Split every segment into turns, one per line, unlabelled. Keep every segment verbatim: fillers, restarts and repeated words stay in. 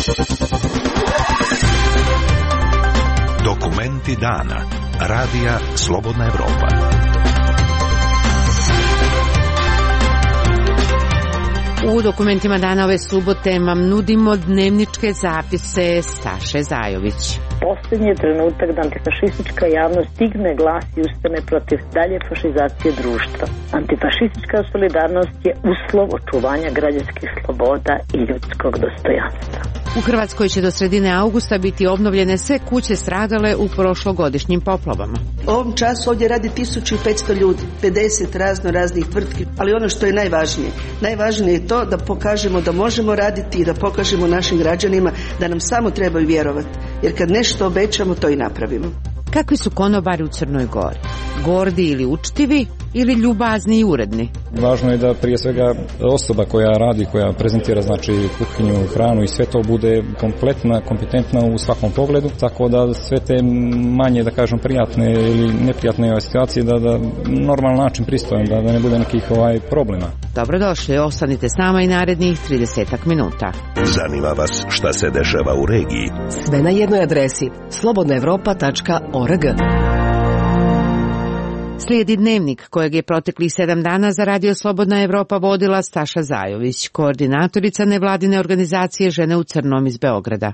Dokumenti dana. Radija Slobodna Evropa.
U dokumentima dana ove subote vam nudimo dnevničke zapise Staše Zajović.
Posljednji je trenutak da antifašistička javnost stigne glas i ustane protiv dalje fašizacije društva. Antifašistička solidarnost je uslov očuvanja građanskih sloboda i ljudskog dostojanstva.
U Hrvatskoj će do sredine augusta biti obnovljene sve kuće stradale u prošlogodišnjim poplavama.
U ovom času ovdje radi tisuću petsto ljudi, pedeset razno raznih tvrtki, ali ono što je najvažnije, najvažnije je to da pokažemo da možemo raditi i da pokažemo našim građanima da nam samo trebaju vjerovati, jer kad nešto obećamo, to i napravimo.
Kakvi su konobari u Crnoj Gori? Gordi ili učtivi ili ljubazni i uredni?
Važno je da prije svega osoba koja radi, koja prezentira znači kuhinju, hranu i sve to bude kompletna, kompetentna u svakom pogledu, tako da sve te manje, da kažem, prijatne ili neprijatne situacije da da normalan način pristojan, da, da ne bude nekih ovaj problema.
Dobrodošli, ostanite s nama i narednih tridesetak minuta.
Zanima vas šta se dešava u regiji?
Sve na jednoj adresi slobodna evropa tačka org.
Slijedi dnevnik kojeg je proteklih sedam dana za Radio Slobodna Evropa vodila Staša Zajović, koordinatorica nevladine organizacije Žene u crnom iz Beograda.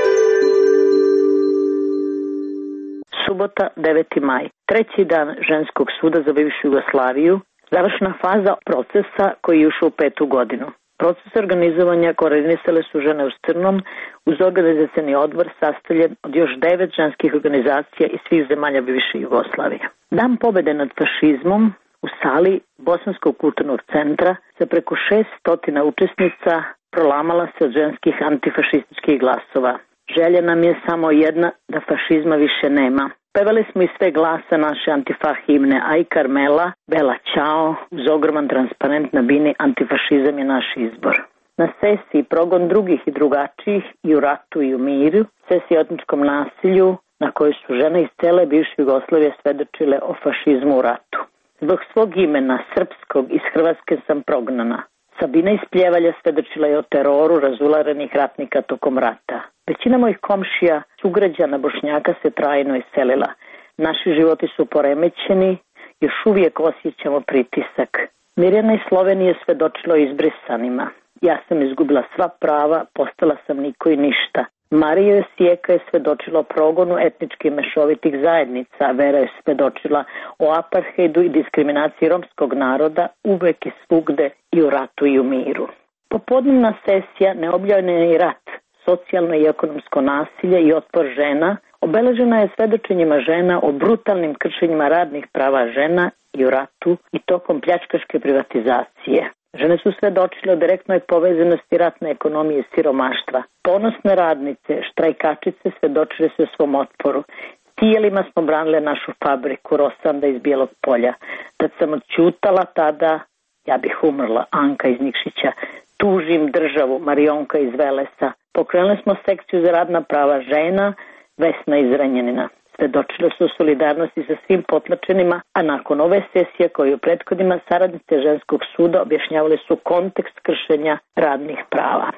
Subota, deveti maj. Treći dan Ženskog suda za bivšu Jugoslaviju. Završna faza procesa koji je ušao u petu godinu. Proces organizovanja koordinisale su Žene u crnom uz organizacioni odbor sastavljen od još devet ženskih organizacija iz svih zemalja bivše Jugoslavije. Dan pobjede nad fašizmom u sali Bosanskog kulturnog centra sa preko šeststotina učesnica prolamala se od ženskih antifašističkih glasova. Želja nam je samo jedna, da fašizma više nema. Pevali smo iz sve glasa naše antifa himne Aj Karmela, Bela Ćao, uz ogroman transparent na bini Antifašizam je naš izbor. Na sesiji Progon drugih i drugačijih i u ratu i u miru, sesiji o etničkom nasilju na kojoj su žene iz cele bivše Jugoslavije svedočile o fašizmu u ratu. Zbog svog imena, srpskog, iz Hrvatske sam prognana. Sabina iz Pljevalja svedočila je o teroru razularenih ratnika tokom rata. Većina mojih komšija, sugrađana Bošnjaka se trajno iselila. Naši životi su poremećeni, još uvijek osjećamo pritisak. Mirjana iz Slovenije svedočila o izbrisanima. Ja sam izgubila sva prava, postala sam niko i ništa. Marija Sijeka je svedočila o progonu etničkih mešovitih zajednica. Vera je svedočila o apartheidu i diskriminaciji romskog naroda uvek i svugde i u ratu i u miru. Popodnevna sesija Neobjavljeni rat, socijalno i ekonomsko nasilje i otpor žena obeležena je svedočenjima žena o brutalnim kršenjima radnih prava žena i u ratu i tokom pljačkaške privatizacije. Žene su svedočile o direktnoj povezanosti ratne ekonomije i siromaštva. Ponosne radnice, štrajkačice svedočile su o svom otporu. Tijelima smo branile našu fabriku Rosanda iz Bijelog Polja. Kad sam odćutala tada, ja bih umrla. Anka iz Nikšića. Tužim državu, Marionka iz Velesa. Pokrenuli smo sekciju za radna prava žena, Vesna iz Renjanina. Svedočile su solidarnosti sa svim potlačenima, a nakon ove sesije koje u prethodima saradnice Ženskog suda objašnjavali su kontekst kršenja radnih prava.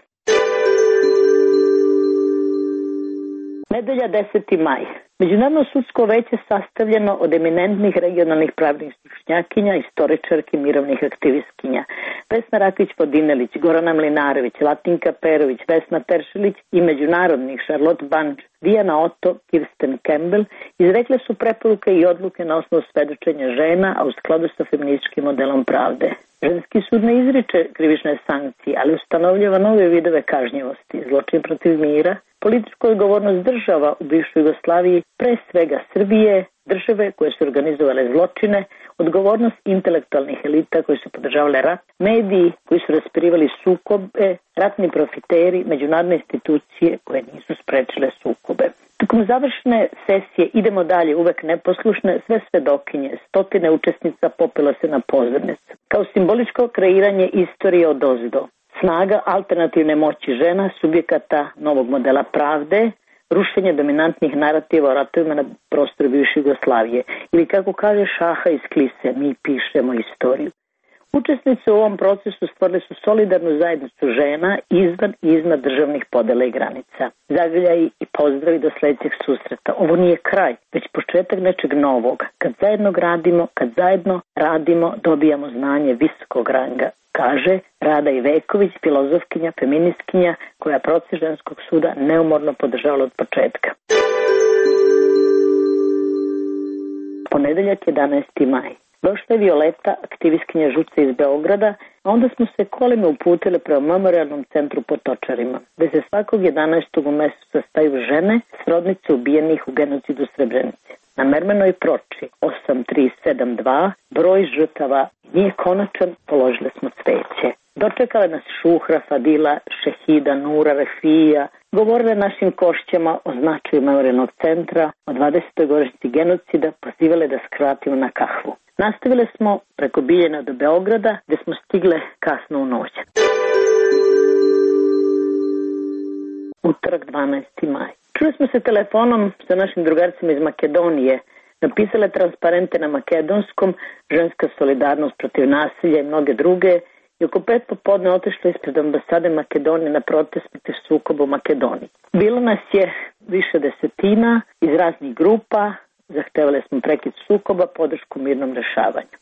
Nedelja, deseti maj. Međunarodno sudsko veće sastavljeno od eminentnih regionalnih pravnih stručnjakinja, istoričarki, mirovnih aktivistkinja. Vesna Rakić-Podinelić, Gorana Mlinarević, Latinka Perović, Vesna Teršelić i međunarodnih Charlotte Banđ, Dijana Otto, Kirsten Campbell izrekle su preporuke i odluke na osnovu svedočenja žena, a u skladu sa feminističkim modelom pravde. Ženski sud ne izriče krivične sankcije, ali ustanovljava nove vidove kažnjivosti, zločin protiv mira, političku odgovornost država u bivšoj Jugoslaviji, pre svega Srbije, države koje su organizovale zločine, odgovornost intelektualnih elita koji su podržavale rat, mediji koji su raspirivali sukobe, ratni profiteri, međunarodne institucije koje nisu sprečile sukobe. Tokom završne sesije idemo dalje, uvek neposlušne, sve svedokinje, stotine učesnica popela se na pozornicu. Kao simboličko kreiranje istorije od ozdo. Snaga alternativne moći žena, subjekata novog modela pravde, rušenje dominantnih narativa o ratovima na prostoru bivše Jugoslavije. Ili kako kaže Šaha iz Klise, mi pišemo istoriju. Učesnici u ovom procesu stvorili su solidarnu zajednicu žena izvan i iznad državnih podela i granica. Zagrljaji i pozdravi do sledećeg susreta. Ovo nije kraj, već početak nečeg novog. Kad zajedno gradimo, kad zajedno radimo, dobijamo znanje visokog ranga, kaže Rada Iveković, filozofkinja, feministkinja, koja proces ženskog suda neumorno podržavala od početka. Ponedeljak jedanaesti maj. Došla je Violeta, aktivistkinja žuca iz Beograda, a onda smo se kolima uputile prema memorialnom centru pod Točarima, gde se svakog jedanaestog u mesecu sastaju žene, srodnice ubijenih u genocidu Srebrenice. Na mermenoj proči osam tri sedam dva broj žrtava nije konačan, položile smo cveće. Dočekale nas Šuhra, Fadila, Šehida, Nura, Refija, govorile našim košćama o značaju memorialnog centra, o dvadesetoj godišnjici genocida, pozivale da skratimo na kahvu. Nastavile smo preko Biljana do Beograda, gde smo stigle kasno u noć. Utorak dvanaesti maj. Čuli smo se telefonom sa našim drugarcima iz Makedonije, napisale transparente na makedonskom, ženska solidarnost protiv nasilja i mnoge druge, i oko pet popodne otišli ispred ambasade Makedonije na protest protiv sukoba u Makedoniji. Bilo nas je više desetina iz raznih grupa, zahtevali smo prekid sukoba, podršku mirnom rešavanju.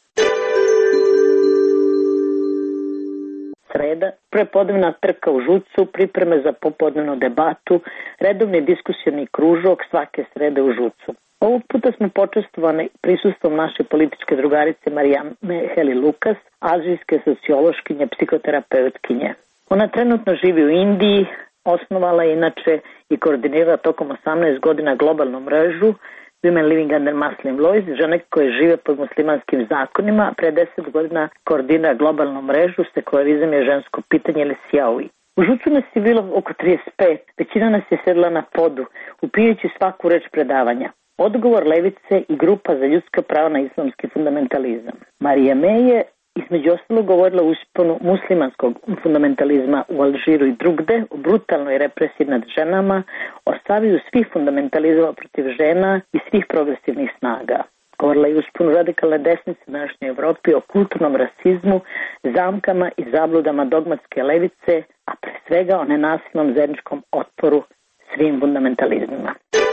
Sreda, prepodnevna trka u Žucu, pripreme za popodnevnu debatu, redovni diskusijni kružok svake srede u Žucu. Ovog puta smo počestovani prisustvom naše političke drugarice Marijane Heli Lukas, azijske sociološkinje, psihoterapeutkinje. Ona trenutno živi u Indiji, osnovala je inače i koordinira tokom osamnaest godina globalnu mrežu Women Living Under Muslim Laws, žene koje žive pod muslimanskim zakonima, a pre deset godina koordinira globalnu mrežu Sekularizam je žensko pitanje ili Sjaui. U Žucu nas je bilo oko trideset pet, većina nas je sedla na podu, upijajući svaku reč predavanja. Odgovor levice i grupa za ljudska prava na islamski fundamentalizam. Marija Mej je između ostalo govorila o usponu muslimanskog fundamentalizma u Alžiru i drugde, o brutalnoj represiji nad ženama, o saviju svih fundamentalizama protiv žena i svih progresivnih snaga. Govorila je o usponu radikalne desnice u današnjoj Evropi, o kulturnom rasizmu, zamkama i zabludama dogmatske levice, a pre svega o nenasilnom zajedničkom otporu svim fundamentalizmima.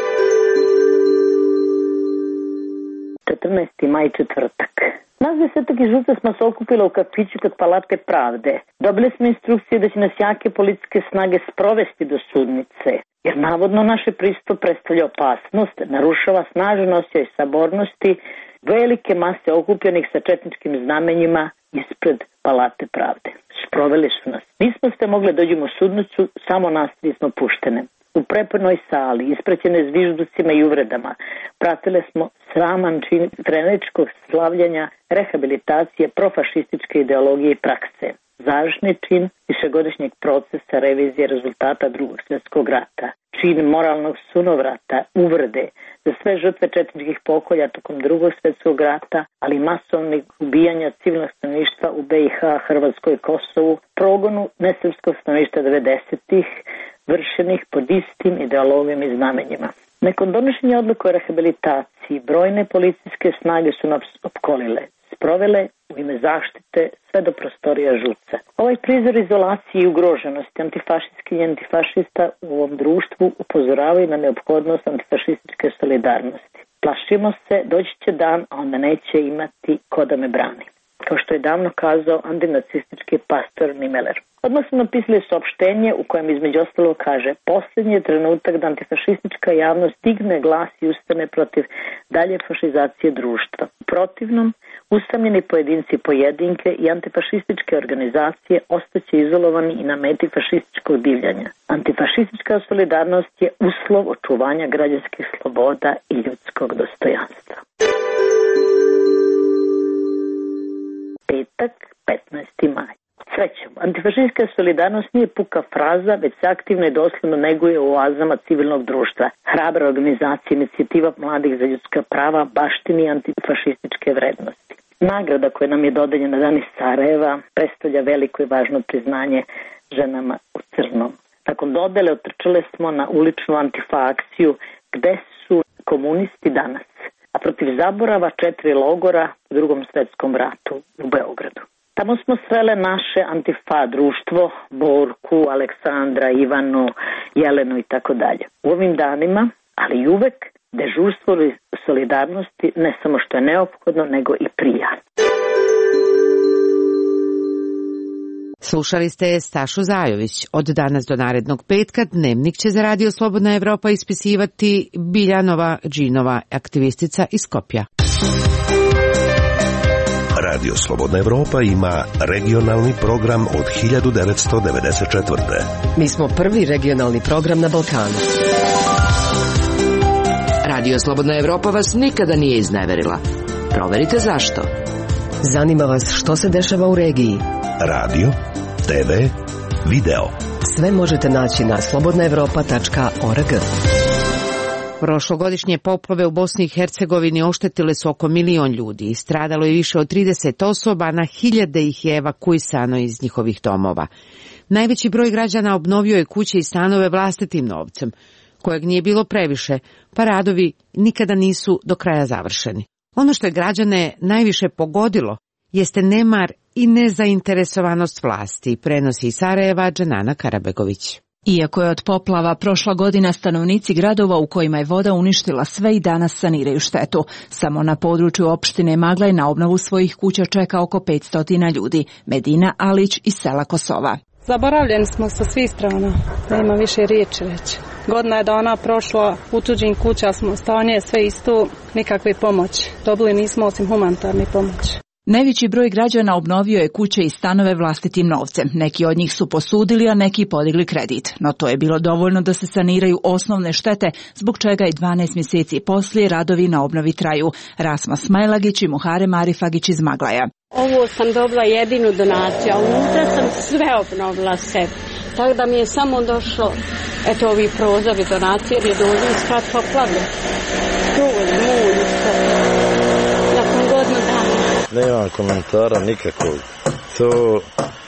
četrnaesti maj, četvrtak. Nas desetak iz Žuca smo se okupili u kafiću kod Palate Pravde. Dobili smo instrukcije da će nas jake policijske snage sprovesti do sudnice, jer navodno naše prisustvo predstavlja opasnost, narušava snažan osjećaj sabornosti velike mase okupljenih sa četničkim znamenjima ispred Palate Pravde. Sproveli su nas. Nismo ste mogli dođemo u sudnicu, samo nas nismo puštene. U prepunoj sali, ispraćene zvižducima i uvredama, pratile smo sraman čin treneričkog slavljanja, rehabilitacije, profašističke ideologije i prakse. Završni čin višegodišnjeg procesa revizije rezultata drugog svjetskog rata. Čin moralnog sunovrata, uvrede za sve žrtve četničkih pokolja tokom drugog svjetskog rata, ali masovnih ubijanja civilnog stanovništva u B i H, Hrvatskoj i Kosovu, progonu nesrpskog stanovništva devedesetih, vršenih pod istim ideologijom i znamenjima. Nakon donošenja odluke o rehabilitaciji, brojne policijske snage su nas opkolile, sprovele u ime zaštite sve do prostorija Žuca. Ovaj prizor izolacije i ugroženosti antifašistskih i antifašista u ovom društvu upozoravaju na neophodnost antifašističke solidarnosti. Plašimo se, doći će dan, a onda neće imati ko da me brani. Kao što je davno kazao antinacistički pastor Nimeler. Odmah smo napisali saopštenje u kojem između ostalo kaže: posljednji je trenutak da antifašistička javnost digne glas i ustane protiv dalje fašizacije društva. U protivnom, usamljeni pojedinci pojedinke i antifašističke organizacije ostaće izolovani i na meti fašističkog divljanja. Antifašistička solidarnost je uslov očuvanja građanskih sloboda i ljudskog dostojanstva. Petak, petnaesti maj. Srećom, antifašistička solidarnost nije puka fraza, već se aktivno i doslovno neguje u oazama civilnog društva. Hrabra organizacija, inicijativa mladih za ljudska prava baštini antifašističke vrednosti. Nagrada koja nam je dodeljena danas iz Sarajeva predstavlja veliko i važno priznanje ženama u crnom. Nakon dodele otrčale smo na uličnu antifa akciju gde su komunisti danas, a protiv zaborava četiri logora u drugom svetskom ratu u Beogradu. Ta Tamo smo srele naše Antifa društvo, Borku, Aleksandra, Ivanu, Jelenu i tako dalje. U ovim danima, ali i uvek, dežurstvo solidarnosti ne samo što je neophodno, nego i prija.
Slušali ste Stašu Zajović. Od danas do narednog petka Dnevnik će za Radio Slobodna Evropa ispisivati Biljanova Džinova, aktivistica iz Skopja.
Radio Slobodna Evropa ima regionalni program od hiljadu devetsto devedeset četvrte.
Mi smo prvi regionalni program na Balkanu.
Radio Slobodna Evropa vas nikada nije izneverila. Proverite zašto.
Zanima vas što se dešava u regiji.
Radio, te ve, video.
Sve možete naći na slobodna evropa tačka org.
Prošlogodišnje poplave u Bosni i Hercegovini oštetile su oko milion ljudi. Stradalo je više od trideset osoba, na hiljade ih je evakuisano iz njihovih domova. Najveći broj građana obnovio je kuće i stanove vlastitim novcem, kojeg nije bilo previše, pa radovi nikada nisu do kraja završeni. Ono što je građane najviše pogodilo jeste nemar i nezainteresovanost vlasti, prenosi iz Sarajeva Džanana Karabegović.
Iako je od poplava prošla godina, stanovnici gradova u kojima je voda uništila sve i danas saniraju štetu. Samo na području opštine Maglaj na obnovu svojih kuća čeka oko petsto ljudi. Medina Alić iz sela Kosova.
Zaboravljeni smo sa svih strana, nema više riječi već. Godina je dana prošla, u tuđim kuća smo, stanje sve isto, nikakve pomoći. Dobili nismo osim humanitarne pomoći.
Najveći broj građana obnovio je kuće i stanove vlastitim novcem. Neki od njih su posudili, a neki podigli kredit. No to je bilo dovoljno da se saniraju osnovne štete, zbog čega i dvanaest mjeseci poslije radovi na obnovi traju. Rasma Smajlagić i Muharem Arifagić iz Maglaja.
Ovo sam dobila jedinu donaciju, a unutra sam sve obnovila sebi. Tako da mi je samo došlo, eto ovi prozori donacije, jer je dođu skrat poplavljen. Struj, mulj, nakon godinu dana.
Nemam komentara nikakvog. To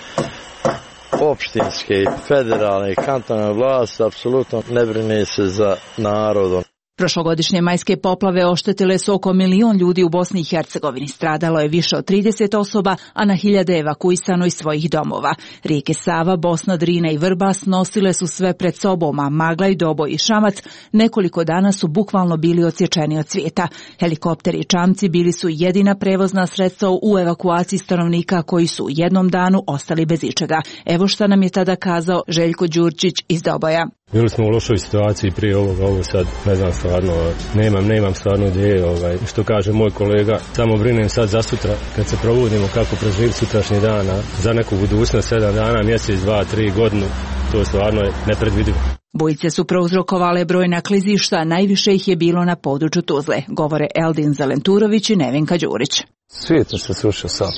opštinske i federalne i kantonalne vlasti apsolutno ne brine se za narodom.
Prošlogodišnje majske poplave oštetile su oko milion ljudi u Bosni i Hercegovini. Stradalo je više od trideset osoba, a na hiljade evakuisano iz svojih domova. Rijeke Sava, Bosna, Drina i Vrbas nosile su sve pred sobom, a Maglaj, Doboj i Šamac nekoliko dana su bukvalno bili odsječeni od svijeta. Helikopteri i čamci bili su jedina prevozna sredstva u evakuaciji stanovnika koji su u jednom danu ostali bez ičega. Evo šta nam je tada kazao Željko Đurčić iz Doboja.
Bili smo u lošoj situaciji prije ovoga, ovo sad ne znam stvarno, nemam, nemam stvarno gdje, ovaj, što kaže moj kolega, samo brinem sad za sutra, kad se probudimo kako preživiti sutrašnji dana, za neku budućnost, sedam dana, mjesec, dva, tri, godinu, to stvarno je nepredvidivo.
Bujice su prouzrokovale brojna klizišta, najviše ih je bilo na području Tuzle, govore Eldin Zalenturović i Nevenka Đurić.
Svijet se srušio sam.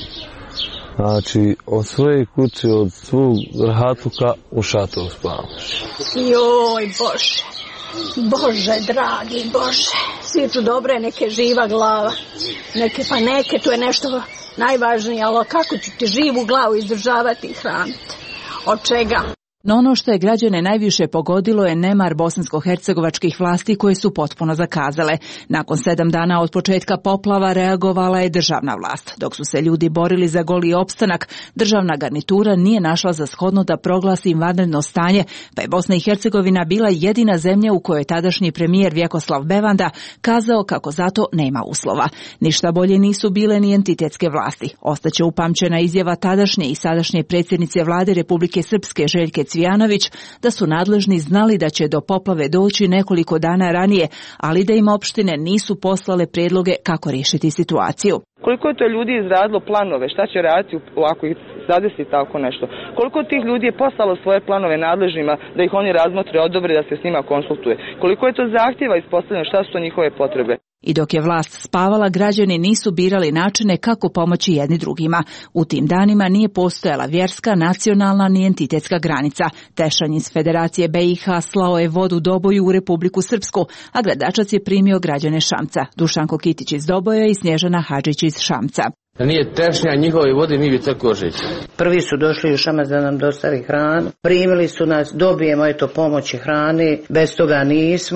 Znači, od svoje kuće, od svog rahatuka u šatoru spavaš.
Joj, Bože, Bože, dragi Bože, svi tu dobre, neke živa glava, neke pa neke, tu je nešto najvažnije, ali kako ću ti živu glavu izdržavati i hraniti? Od čega?
No ono što je građane najviše pogodilo je nemar bosansko-hercegovačkih vlasti koje su potpuno zakazale. Nakon sedam dana od početka poplava reagovala je državna vlast. Dok su se ljudi borili za goli opstanak, državna garnitura nije našla za shodno da proglasi vanredno stanje, pa je Bosna i Hercegovina bila jedina zemlja u kojoj tadašnji premijer Vjekoslav Bevanda kazao kako zato nema uslova. Ništa bolje nisu bile ni entitetske vlasti. Ostaće upamćena izjava tadašnje i sadašnje predsjednice vlade Republike Srpske Željke Cvijanović da su nadležni znali da će do poplave doći nekoliko dana ranije, ali da im opštine nisu poslale prijedloge kako riješiti situaciju.
Koliko je to ljudi izradilo planove, šta će raditi ako ih zadesi tako nešto? Koliko tih ljudi je poslalo svoje planove nadležnima da ih oni razmotre, odobre, da se s njima konsultuje? Koliko je to zahtjeva ispostavljeno, šta su to njihove potrebe?
I dok je vlast spavala, građani nisu birali načine kako pomoći jedni drugima. U tim danima nije postojala vjerska, nacionalna ni entitetska granica. Tešanj iz Federacije B i H slao je vodu Doboju u Republiku Srpsku, a Gradačac je primio građane Šamca. Dušanko Kitić iz Doboja i Snježana Hadžić iz Šamca.
Da nije tešnja njihove vode, mi bi tako žići.
Prvi su došli u Šamac da nam dostavi hranu, primili su nas, dobijemo eto pomoći hrane, bez toga nismo.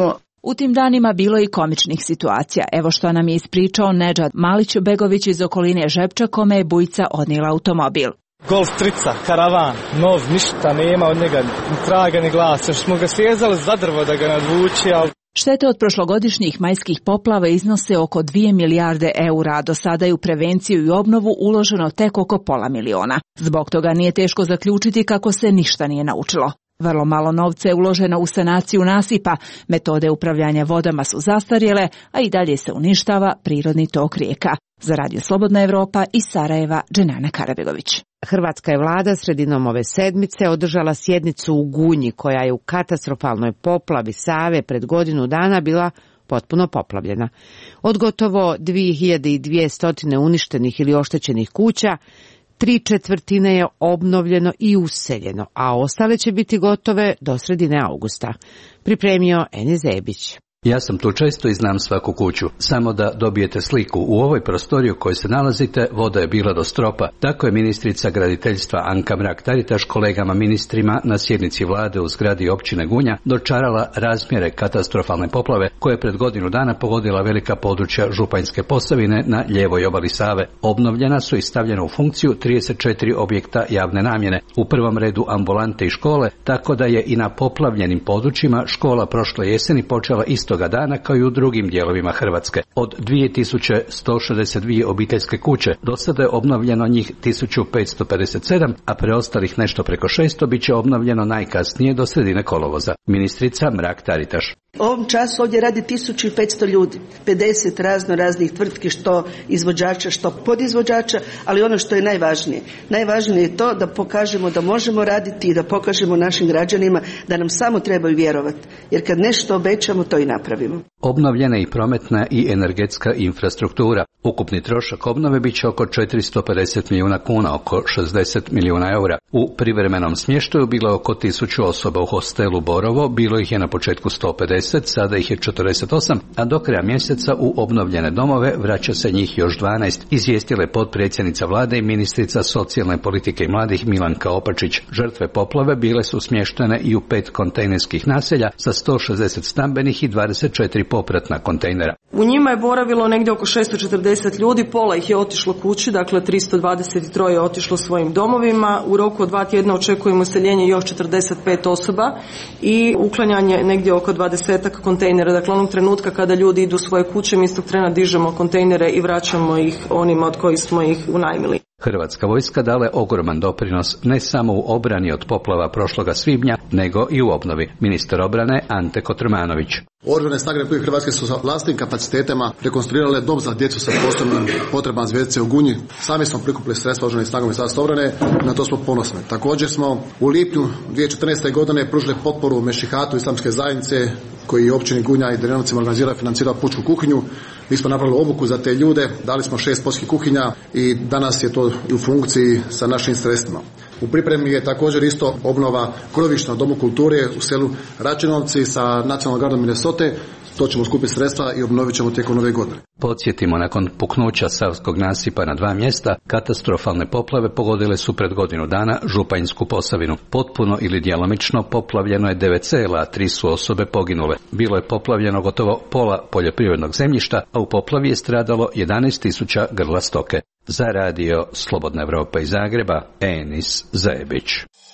U tim danima bilo je i komičnih situacija. Evo što nam je ispričao Nedžad Malić-Begović iz okoline Žepča, kome je bujica odnijela automobil.
Golf trica, karavan, nov, ništa nema od njega, ni traga ni glasa. Smo ga svezali za drvo da ga nadvuči, ali...
Štete od prošlogodišnjih majskih poplava iznose oko dvije milijarde eura, a do sada je u prevenciju i obnovu uloženo tek oko pola miliona. Zbog toga nije teško zaključiti kako se ništa nije naučilo. Vrlo malo novca je uloženo u sanaciju nasipa, metode upravljanja vodama su zastarjele, a i dalje se uništava prirodni tok rijeka. Za Radio Slobodna Evropa iz Sarajeva, Dženana Karabegović.
Hrvatska je vlada sredinom ove sedmice održala sjednicu u Gunji, koja je u katastrofalnoj poplavi Save pred godinu dana bila potpuno poplavljena. Od gotovo dvije hiljade dvjesto uništenih ili oštećenih kuća, tri četvrtine je obnovljeno i useljeno, a ostale će biti gotove do sredine augusta. Pripremio Enis Zebić.
Ja sam tu često i znam svaku kuću. Samo da dobijete sliku. U ovoj prostoriji u kojoj se nalazite voda je bila do stropa. Tako je ministrica graditeljstva Anka Mrak-Taritaš kolegama ministrima na sjednici vlade u zgradi općine Gunja dočarala razmjere katastrofalne poplave koje je pred godinu dana pogodila velika područja Županjske Posavine na lijevoj obali Save. Obnovljena su i stavljena u funkciju trideset četiri objekta javne namjene. U prvom redu ambulante i škole, tako da je i na poplavljenim područjima škola prošle jeseni počela isto toga dana kao i u drugim dijelovima Hrvatske. Od dvije tisuće sto šezdeset dvije obiteljske kuće do sada je obnovljeno njih tisuću petsto pedeset sedam, a preostalih nešto preko šesto bit će obnovljeno najkasnije do sredine kolovoza. Ministrica Mrak-Taritaš.
U ovom času ovdje radi tisuću petsto ljudi, pedeset razno raznih tvrtki, što izvođača, što podizvođača, ali ono što je najvažnije. Najvažnije je to da pokažemo da možemo raditi i da pokažemo našim građanima da nam samo trebaju vjerovati. Jer kad nešto obećamo, to i napravimo.
Obnovljena i prometna i energetska infrastruktura. Ukupni trošak obnove bit će oko četiristo pedeset milijuna kuna, oko šezdeset milijuna eura. U privremenom smještaju bilo je oko tisuću osoba u hostelu Borovo, bilo ih je na početku sto pedeset, sada ih je četrdeset osam, a do kraja mjeseca u obnovljene domove vraća se njih još dvanaest, izvijestila je potpredsjednica vlade i ministrica socijalne politike i mladih Milanka Opačić. Žrtve poplave bile su smještene i u pet kontejnerskih naselja sa sto šezdeset stambenih i dvadeset četiri popratna kontejnera.
U njima je boravilo negdje oko šesto četrdeset ljudi, pola ih je otišlo kući, dakle tristo dvadeset tri je otišlo svojim domovima. U roku od dva tjedna očekujemo useljenje još četrdeset pet osoba i uklanjanje negdje oko dvadesetak kontejnera. Dakle, onog trenutka kada ljudi idu u svoje kuće, mi istog trena dižemo kontejnere i vraćamo ih onima od kojih smo ih unajmili.
Hrvatska vojska dala je ogroman doprinos ne samo u obrani od poplava prošloga svibnja, nego i u obnovi. Ministar obrane Ante Kotromanović.
Oružane snage Republike Hrvatske su sa vlastnim kapacitetima rekonstruirale dom za djecu sa posebnim potrebama Zvjezdice u Gunji. Sami smo prikupili sredstva oružanih snaga Ministarstva obrane, na to smo ponosni. Također smo u lipnju dvije tisuće četrnaeste. godine pružili potporu Mešihatu islamske zajednice koji je općini Gunja i Drenovcima organizirao i financirao pučku kuhinju. Mi smo napravili obuku za te ljude, dali smo šest poljskih kuhinja i danas je to u funkciji sa našim sredstvima. U pripremi je također isto obnova krovišta na Domu kulture u selu Račinovci sa nacionalnom gardom Minnesota. To ćemo skupiti sredstva i obnovit ćemo tijekom nove godine.
Podsjetimo, nakon puknuća Savskog nasipa na dva mjesta, katastrofalne poplave pogodile su pred godinu dana Županjsku Posavinu. Potpuno ili djelomično poplavljeno je devet sela, a tri su osobe poginule. Bilo je poplavljeno gotovo pola poljoprivrednog zemljišta, a u poplavi je stradalo jedanaest tisuća grla stoke. Za Radio Slobodna Evropa iz Zagreba, Enis Zebić.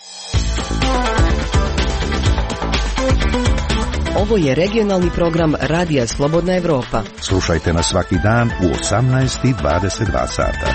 Ovo je regionalni program Radija Slobodna Evropa.
Slušajte nas svaki dan u osamnaest i dvadeset dva sata.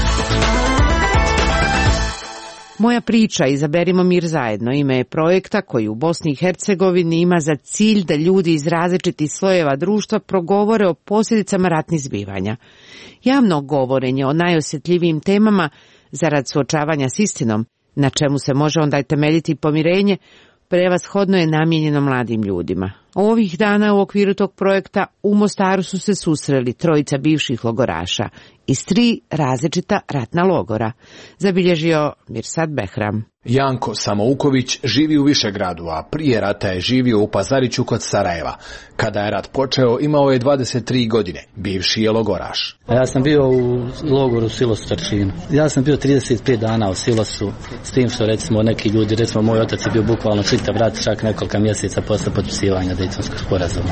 Moja priča, izaberimo mir zajedno, ime je projekta koji u Bosni i Hercegovini ima za cilj da ljudi iz različitih slojeva društva progovore o posljedicama ratnih zbivanja. Javno govorenje o najosjetljivijim temama zarad suočavanja s istinom, na čemu se može onda i temeljiti pomirenje, prevashodno je namijenjeno mladim ljudima. Ovih dana u okviru tog projekta u Mostaru su se susreli trojica bivših logoraša iz tri različita ratna logora, zabilježio Mirsad Behram.
Janko Samouković živi u Višegradu, a prije rata je živio u Pazariću kod Sarajeva. Kada je rat počeo, imao je dvadeset tri godine. Bivši je logoraš.
Ja sam bio u logoru Silos Čarčinu. Ja sam bio trideset pet dana u Silosu, s tim što recimo neki ljudi, recimo moj otac je bio bukvalno čitav rat, čak nekoliko mjeseca posle potpisivanja Dejtonskog sporazuma.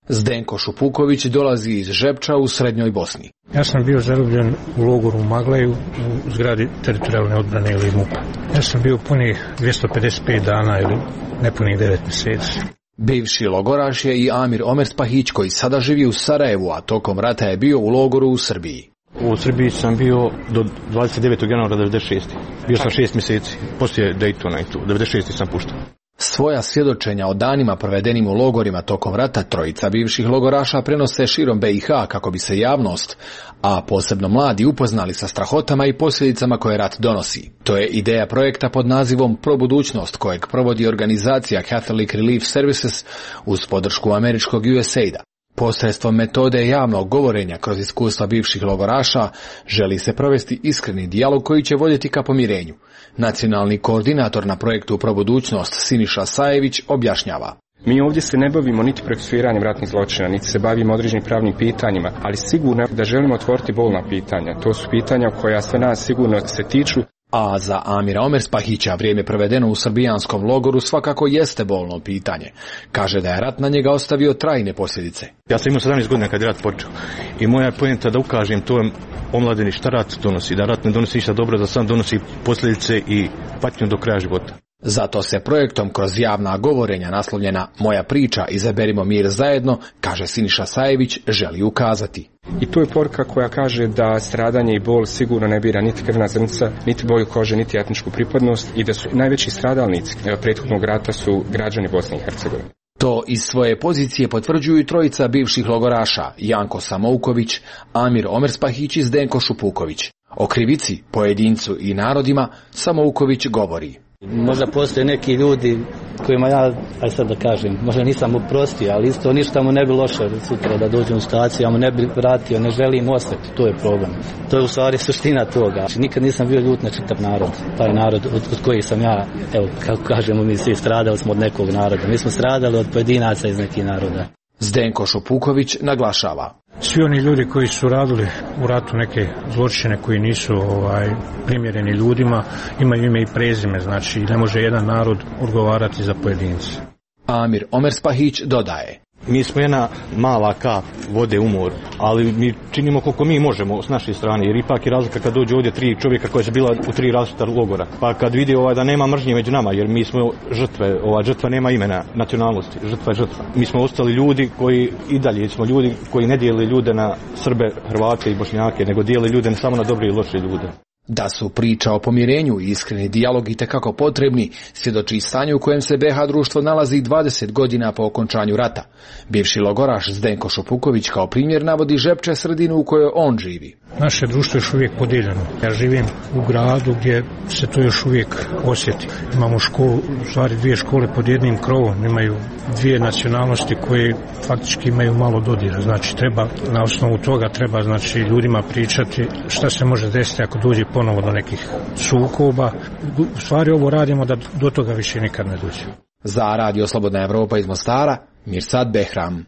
Zdenko Šupuković dolazi iz Žepča u srednjoj Bosni.
Ja sam bio zarobljen u logoru u Magleju u zgradi teritorijalne odbrane ili M U P-a. Ja sam bio punih dvjesto pedeset pet dana ili nepunih devet mjeseci.
Bivši logoraš je i Amir Omerspahić koji sada živi u Sarajevu, a tokom rata je bio u logoru u Srbiji.
U Srbiji sam bio do dvadeset devetog januara devedeset šeste. Bio sam šest mjeseci, poslije Daytona i tu, devedeset šeste sam puštao.
Svoja svjedočenja o danima provedenim u logorima tokom rata trojica bivših logoraša prenose širom B i H kako bi se javnost, a posebno mladi, upoznali sa strahotama i posljedicama koje rat donosi. To je ideja projekta pod nazivom Pro budućnost kojeg provodi organizacija Catholic Relief Services uz podršku američkog U S A I D-a. Posredstvom metode javnog govorenja kroz iskustva bivših logoraša želi se provesti iskreni dijalog koji će voditi ka pomirenju. Nacionalni koordinator na projektu Pro budućnost Siniša Sajević objašnjava.
Mi ovdje se ne bavimo niti procesuiranjem ratnih zločina, niti se bavimo određenim pravnim pitanjima, ali sigurno da želimo otvoriti bolna pitanja. To su pitanja koja sve nas sigurno se tiču.
A za Amira Omerspahića vrijeme provedeno u srbijanskom logoru svakako jeste bolno pitanje. Kaže da je rat na njega ostavio trajne posljedice.
Ja sam imao sedamnaest godina kad je rat počeo i moja je poenta da ukažem to omladini šta rat donosi, da rat ne donosi ništa dobro, da sam donosi posljedice i patnju do kraja života.
Zato se projektom kroz javna govorenja naslovljena Moja priča izaberimo mir zajedno, kaže Siniša Sajević, želi ukazati.
I to je poruka koja kaže da stradanje i bol sigurno ne bira niti krvna zrnca, niti boju kože, niti etničku pripadnost i da su najveći stradalnici prethodnog rata su građani Bosne i Hercegovine.
To iz svoje pozicije potvrđuju i trojica bivših logoraša, Janko Samouković, Amir Omerspahić i Zdenko Šupuković. O krivici, pojedincu i narodima Samouković govori.
Možda postoje neki ljudi kojima ja, aj sad da kažem, možda nisam oprostio, ali isto ništa mu ne bi loše sutra da dođem u situaciju, ja mu ne bi vratio, ne želim ostati, to je problem. To je u stvari suština toga. Nikad nisam bio ljut na čitav narod, taj narod od, od kojih sam ja, evo kako kažemo mi svi stradali smo od nekog naroda, mi smo stradali od pojedinaca iz nekih naroda.
Zdenko Šupuković naglašava.
Svi oni ljudi koji su radili u ratu neke zločine koji nisu ovaj, primjereni ljudima imaju ime i prezime, znači ne može jedan narod odgovarati za pojedince.
Amir Omerspahić dodaje.
Mi smo jedna mala kap vode u moru, ali mi činimo koliko mi možemo s naše strane, jer ipak je razlika kad dođe ovdje tri čovjeka koja su bila u tri različita logora. Pa kad vidi ovaj, da nema mržnje među nama, jer mi smo žrtve, ova žrtva nema imena, nacionalnosti, žrtva je žrtva. Mi smo ostali ljudi koji i dalje smo ljudi koji ne dijeli ljude na Srbe, Hrvate i Bošnjake, nego dijeli ljude ne samo na dobre i loše ljude.
Da su priča o pomirenju i iskreni dijalog itekako potrebni, svjedoči stanje u kojem se B H društvo nalazi dvadeset godina po okončanju rata. Bivši logoraš Zdenko Šupuković kao primjer navodi Žepče, sredinu u kojoj on živi.
Naše društvo je još uvijek podijeljeno. Ja živim u gradu gdje se to još uvijek osjeti. Imamo školu, u stvari dvije škole pod jednim krovom, imaju dvije nacionalnosti koje faktički imaju malo dodira. Znači treba, na osnovu toga treba znači ljudima pričati šta se može desiti ako dođe ponovo do nekih sukoba. U stvari ovo radimo da do toga više nikad ne dođe.
Za Radio Slobodna Evropa iz Mostara, Mirsad Behram.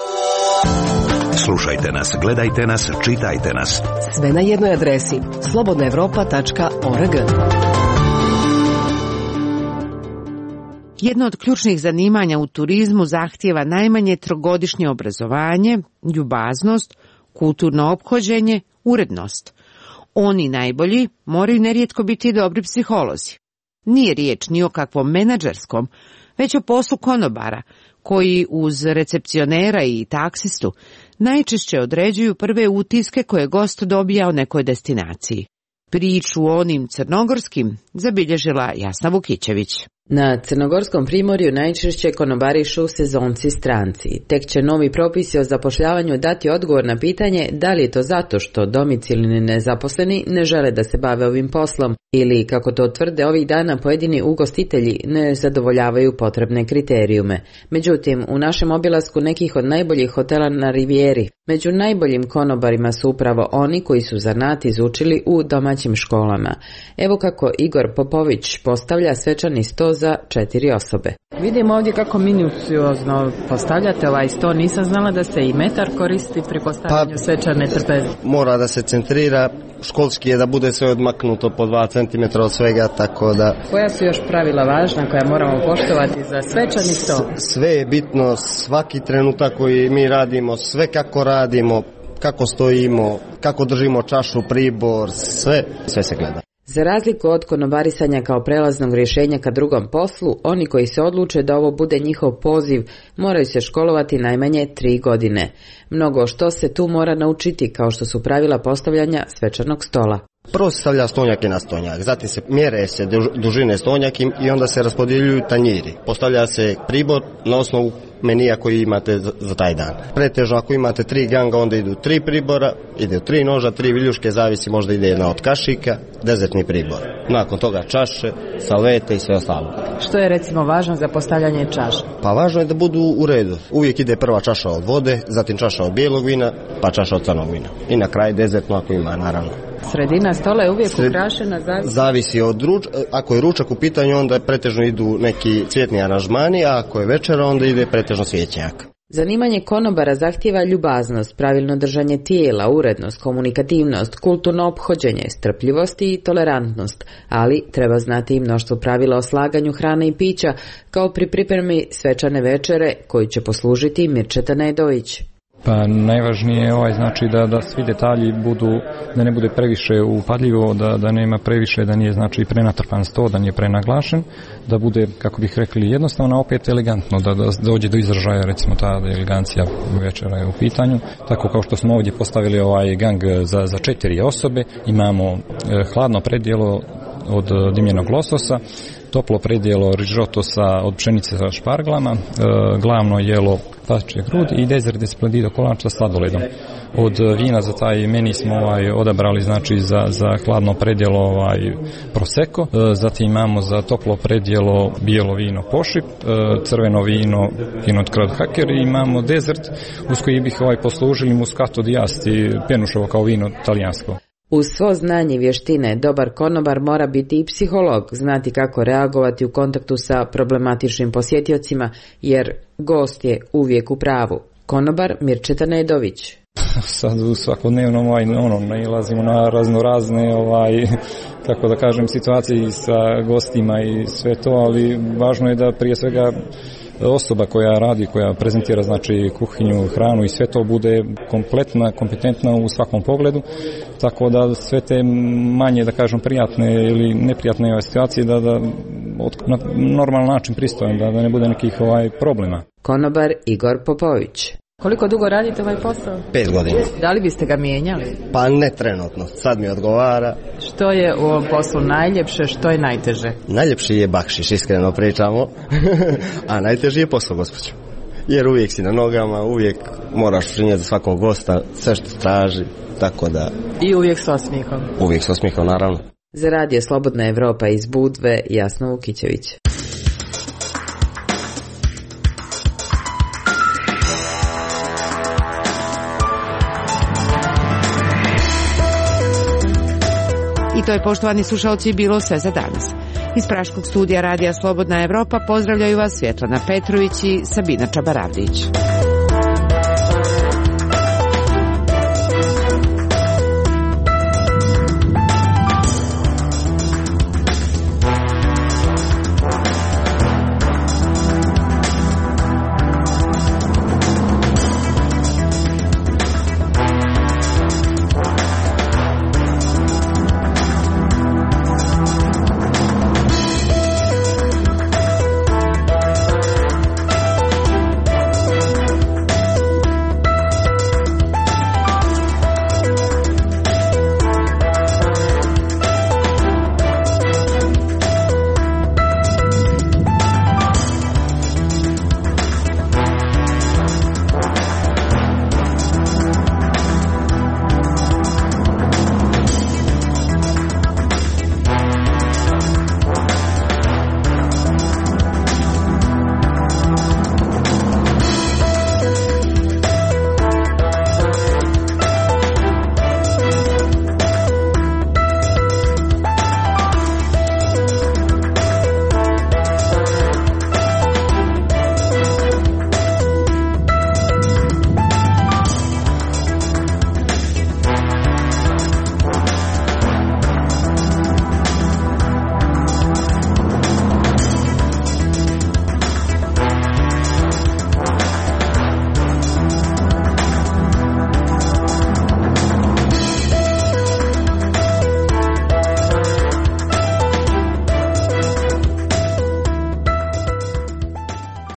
Slušajte nas, gledajte nas, čitajte nas.
Sve na jednoj adresi slobodna evropa tačka org.
Jedno od ključnih zanimanja u turizmu zahtijeva najmanje trogodišnje obrazovanje, ljubaznost, kulturno ophođenje, urednost. Oni najbolji moraju nerijetko biti dobri psiholozi. Nije riječ ni o kakvom menadžerskom, već o poslu konobara, koji uz recepcionera i taksistu najčešće određuju prve utiske koje gost dobija o nekoj destinaciji. Priču o onim crnogorskim zabilježila Jasna Vukićević.
Na Crnogorskom primorju najčešće konobarišu sezonci stranci. Tek će novi propisi o zapošljavanju dati odgovor na pitanje da li je to zato što domicilni nezaposleni ne žele da se bave ovim poslom ili, kako to tvrde ovih dana, pojedini ugostitelji ne zadovoljavaju potrebne kriterijume. Međutim, u našem obilasku nekih od najboljih hotela na Rivijeri, Među najboljim konobarima su upravo oni koji su zanat izučili u domaćim školama. Evo kako Igor Popović postavlja svečani sto za četiri osobe.
Vidim ovdje kako minuciozno postavljate ovaj sto. Nisam znala da se i metar koristi pri postavljanju pa, svečane trpeze.
Mora da se centrira, školski je da bude sve odmaknuto po dva centimetra od svega, tako da...
Koja su još pravila važna koja moramo poštovati za svečani sto?
Sve je bitno, svaki trenutak koji mi radimo, sve kako radimo, kako stojimo, kako držimo čašu, pribor, sve, sve se gleda.
Za razliku od konobarisanja kao prelaznog rješenja ka drugom poslu, oni koji se odluče da ovo bude njihov poziv moraju se školovati najmanje tri godine. Mnogo što se tu mora naučiti, kao što su pravila postavljanja svečanog stola.
Prvo se stavlja stonjak na stonjak, zatim se mjere se dužine stonjaki i onda se raspodjeljuju tanjiri. Postavlja se pribor na osnovu menija koji imate za, za taj dan. Pretežno ako imate tri ganga, onda idu tri pribora, ide tri noža, tri viljuške, zavisi, možda ide jedna od kašika, dezertni pribor. Nakon toga čaše, salvete i sve ostalo.
Što je recimo važno za postavljanje čaša?
Pa važno je da budu u redu. Uvijek ide prva čaša od vode, zatim čaša od bijelog vina, pa čaša od crnog vina. I na kraju dezertno ako ima, naravno.
Sredina stola je uvijek Sred... ukrašena, zavisi?
Zavisi od ruč... Ako je ručak u pitanju, onda pretežno idu neki cvjetni aranžmani, a ako je večera, onda ide pretežno cvijećnjak.
Zanimanje konobara zahtijeva ljubaznost, pravilno držanje tijela, urednost, komunikativnost, kulturno ophođenje, strpljivost i tolerantnost, ali treba znati i mnoštvo pravila o slaganju hrane i pića, kao pri pripremi svečane večere koju će poslužiti Mirčeta Nedović.
Pa najvažnije je ovaj znači da da svi detalji budu, da ne bude previše upadljivo, da da nema previše, da nije znači prenatrpan sto, da nije prenaglašen, da bude, kako bih rekli, jednostavno, opet elegantno, da, da dođe do izražaja recimo ta elegancija večera je u pitanju. Tako kao što smo ovdje postavili ovaj gang za za četiri osobe, imamo eh, hladno predjelo od dimljenog lososa, toplo predjelo rižoto od pšenice sa šparglama, e, glavno jelo pašče grud i dezert espledido kolač sa sladoledom. Od vina za taj meni smo ovaj odabrali znači za za hladno predjelo ovaj prosecco, e, zatim imamo za toplo predjelo bijelo vino pošip, e, crveno vino Pinot Hacker i imamo dezert uz koji bih ovaj poslužili Muscato di Asti, penušovo kao vino talijansko.
Uz svo znanje i vještine, dobar konobar mora biti i psiholog, znati kako reagovati u kontaktu sa problematičnim posjetiocima, jer gost je uvijek u pravu. Konobar Mirčeta Nedović.
Sad u svakodnevnom ovaj, ono, nailazimo na razno razne ovaj, kako da kažem, situacije sa gostima i sve to, ali važno je da prije svega osoba koja radi, koja prezentira znači kuhinju, hranu i sve to bude kompletna, kompetentna u svakom pogledu, tako da sve te manje, da kažem, prijatne ili neprijatne situacije da, da na normalan način pristojan, da, da ne bude nekih ovaj problema.
Konobar Igor Popović.
Koliko dugo radite ovaj posao?
Pet godina.
Da li biste ga mijenjali?
Pa ne trenutno, sad mi odgovara.
Što je u ovom poslu najljepše, što je najteže?
Najljepši je bakšiš, iskreno pričamo, a najteži je posao, gospođo. Jer uvijek si na nogama, uvijek moraš prinijeti za svakog gosta, sve što traži, tako da...
I uvijek s osmijehom?
Uvijek s osmijehom, naravno.
Za Radio Slobodna Evropa iz Budve, Jasna Vukićević.
I to je, poštovani slušalci, bilo sve za danas. Iz Praškog studija Radija Slobodna Evropa pozdravljaju vas Svjetlana Petrović i Sabina Čabaravdić.